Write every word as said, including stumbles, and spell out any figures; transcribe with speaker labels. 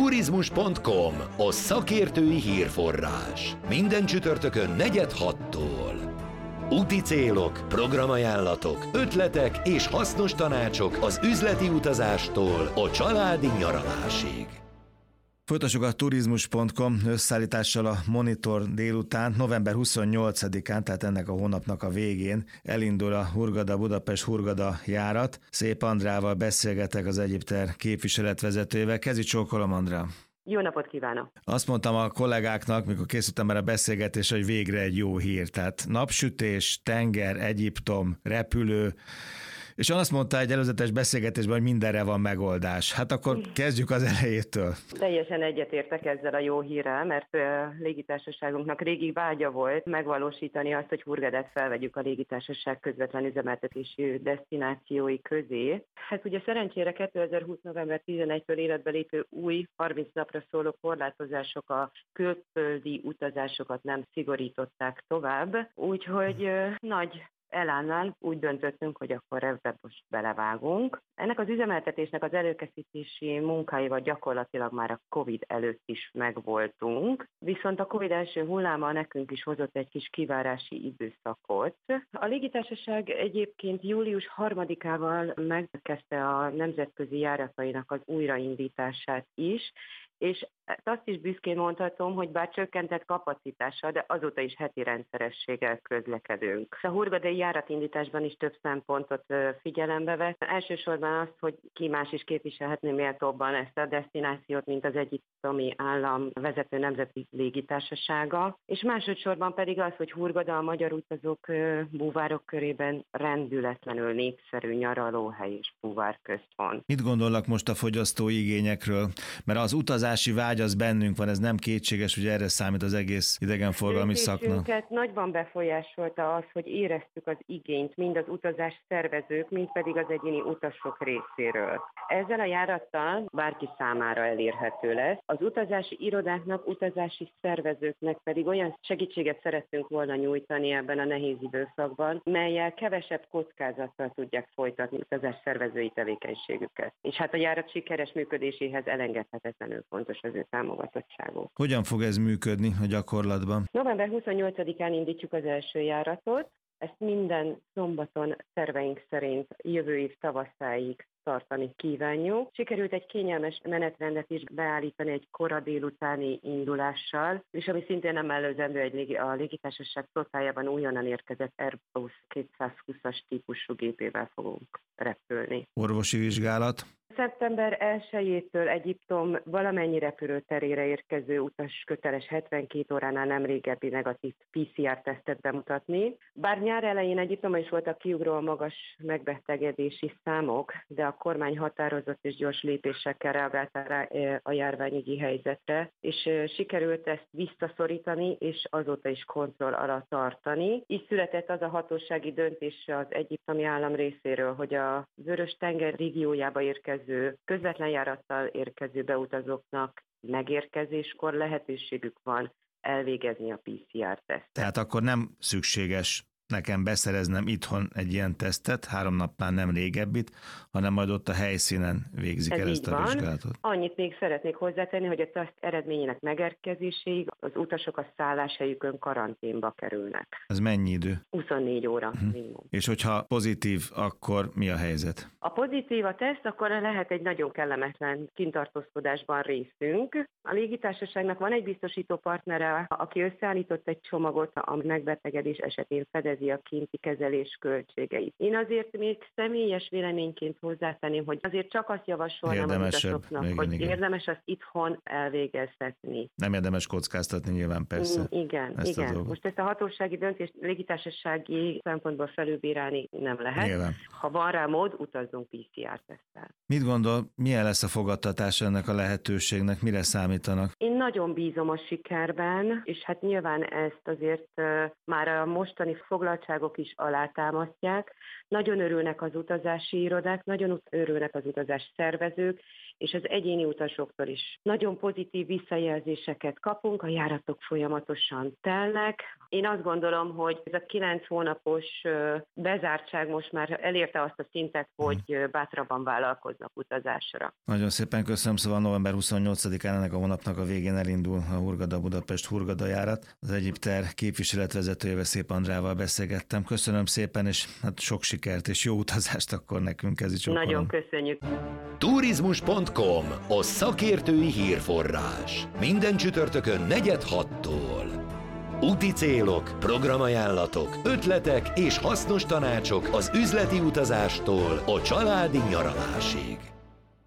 Speaker 1: Turizmus pont com, a szakértői hírforrás. Minden csütörtökön negyed hattól. Úti célok, programajánlatok, ötletek és hasznos tanácsok az üzleti utazástól a családi nyaralásig.
Speaker 2: Folytassuk a Turizmus pont com összeállítással a Monitor délután, november huszonnyolcadikán, tehát ennek a hónapnak a végén elindul a Hurghada Budapest-Hurghada járat. Szép Andrával beszélgetek, az Egyipter képviseletvezetőjével. Kezi csókolom, Andrá!
Speaker 3: Jó napot kívánok!
Speaker 2: Azt mondtam a kollégáknak, mikor készültem erre a beszélgetésre, hogy végre egy jó hír. Tehát napsütés, tenger, Egyiptom, repülő, és azt mondta egy előzetes beszélgetésben, hogy mindenre van megoldás. Hát akkor kezdjük az elejétől.
Speaker 3: Teljesen egyetértek ezzel a jó hírrel, mert a légitársaságunknak régi vágya volt megvalósítani azt, hogy Hurghadát felvegyük a légitársaság közvetlen üzemeltetési desztinációi közé. Hát ugye szerencsére kétezer-húsz. november tizenegyedikétől életbe lépő új harminc napra szóló korlátozások a külföldi utazásokat nem szigorították tovább, úgyhogy nagy elánnal úgy döntöttünk, hogy akkor ebbe most belevágunk. Ennek az üzemeltetésnek az előkészítési munkáival gyakorlatilag már a Covid előtt is megvoltunk, viszont a Covid első hulláma nekünk is hozott egy kis kivárási időszakot. A légitársaság egyébként július harmadikával megkezdte a nemzetközi járatainak az újraindítását is, és azt is büszkén mondhatom, hogy bár csökkentett kapacitással, de azóta is heti rendszerességgel közlekedünk. A hurghadai járatindításban is több szempontot figyelembe vett. Elsősorban azt, hogy ki más is képviselhetné méltóbban ezt a desztinációt, mint az egyiptomi állam vezető nemzeti légitársasága, és másodszorban pedig az, hogy Hurghada a magyar utazók búvárok körében rendületlenül népszerű nyaralóhely és búvárközpont.
Speaker 2: Mit gondolnak most a fogyasztói igényekről? Mert az utazási vágy az bennünk van, ez nem kétséges, hogy erre számít az egész idegenforgalmi szakma.
Speaker 3: Nagyban befolyásolta az, hogy éreztük az igényt mind az utazás szervezők, mind pedig az egyéni utasok részéről. Ezzel a járattal bárki számára elérhető lesz. Az utazási irodáknak, utazási szervezőknek pedig olyan segítséget szerettünk volna nyújtani ebben a nehéz időszakban, mellyel kevesebb kockázattal tudják folytatni utazás szervezői tevékenységüket. És hát a járat sikeres működéséhez elengedhetetlenül fontos az ő támogatottságuk.
Speaker 2: Hogyan fog ez működni a gyakorlatban?
Speaker 3: november huszonnyolcadikán indítjuk az első járatot. Ezt minden szombaton terveink szerint jövő év tavaszáig tartani kívánjuk. Sikerült egy kényelmes menetrendet is beállítani egy kora délutáni indulással, és ami szintén nem mellőzendő, egy légi, a légitársaság flottájában újonnan érkezett Airbus kétszázhúszas típusú gépével fogunk repülni.
Speaker 2: Orvosi vizsgálat?
Speaker 3: szeptember elsejétől Egyiptom valamennyi repülőterére érkező utas köteles hetvenkét óránál nem régebbi negatív pé cé er-tesztet bemutatni. Bár nyár elején Egyiptomban is voltak kiugróan magas megbetegedési számok, de a kormány határozott és gyors lépésekkel reagált a járványügyi helyzetre, és sikerült ezt visszaszorítani, és azóta is kontroll alatt tartani. Így született az a hatósági döntés az egyiptomi állam részéről, hogy a Vörös-tenger régiójába érkező közvetlen járattal érkező beutazóknak megérkezéskor lehetőségük van elvégezni a pé cé er-teszt.
Speaker 2: Tehát akkor nem szükséges nekem beszereznem itthon egy ilyen tesztet, három napnál nem régebbit, hanem majd ott a helyszínen végzik
Speaker 3: Ez
Speaker 2: el ezt a
Speaker 3: van.
Speaker 2: vizsgálatot.
Speaker 3: Annyit még szeretnék hozzátenni, hogy a teszt eredményének megérkezéséig az utasok a szálláshelyükön karanténba kerülnek.
Speaker 2: Ez mennyi idő?
Speaker 3: huszonnégy óra
Speaker 2: Uh-huh.
Speaker 3: minimum.
Speaker 2: És hogyha pozitív, akkor mi a helyzet?
Speaker 3: A pozitív a teszt, akkor lehet egy nagyon kellemetlen kintartózkodásban részünk. A légitársaságnak van egy biztosító partnere, aki összeállított egy csomagot, a megbetegedés esetén fedezi a kinti kezelés költségeit. Én azért még személyes véleményként hozzátenném, hogy azért csak azt javasolnám az utasoknak,
Speaker 2: igen,
Speaker 3: hogy
Speaker 2: igen.
Speaker 3: érdemes azt itthon elvégeztetni.
Speaker 2: Nem érdemes kockáztatni nyilván, persze.
Speaker 3: Mm, igen,
Speaker 2: ezt
Speaker 3: igen. Most ezt a hatósági döntést légitársasági szempontból felülbírálni nem lehet.
Speaker 2: Nyilván.
Speaker 3: Ha van rá mód, utazzunk pé cé er-teszttel.
Speaker 2: Mit gondol, milyen lesz a fogadtatás ennek a lehetőségnek, mire számítanak?
Speaker 3: Én nagyon bízom a sikerben, és hát nyilván ezt azért uh, már a mostani foglaltságok is alátámasztják. Nagyon örülnek az utazási irodák, nagyon örülnek az utazás szervezők, és az egyéni utasoktól is nagyon pozitív visszajelzéseket kapunk, a járatok folyamatosan telnek. Én azt gondolom, hogy ez a kilenc hónapos bezártság most már elérte azt a szintet, hogy bátrabban vállalkoznak utazásra.
Speaker 2: Nagyon szépen köszönöm, szóval november huszonnyolcadikán ennek a hónapnak a végén elindul a Hurgada-Budapest-Hurgada járat. Az Egyipter képviseletvezetőjével, Szép Andrával beszélgettem. Köszönöm szépen, és hát sok sikert és jó utazást akkor nekünk, ez is
Speaker 3: nagyon okolom. Köszönjük.
Speaker 1: Turizmus pont com, a szakértői hírforrás. Minden csütörtökön negyed hattól. Úti célok, programajánlatok, ötletek és hasznos tanácsok az üzleti utazástól a családi nyaralásig.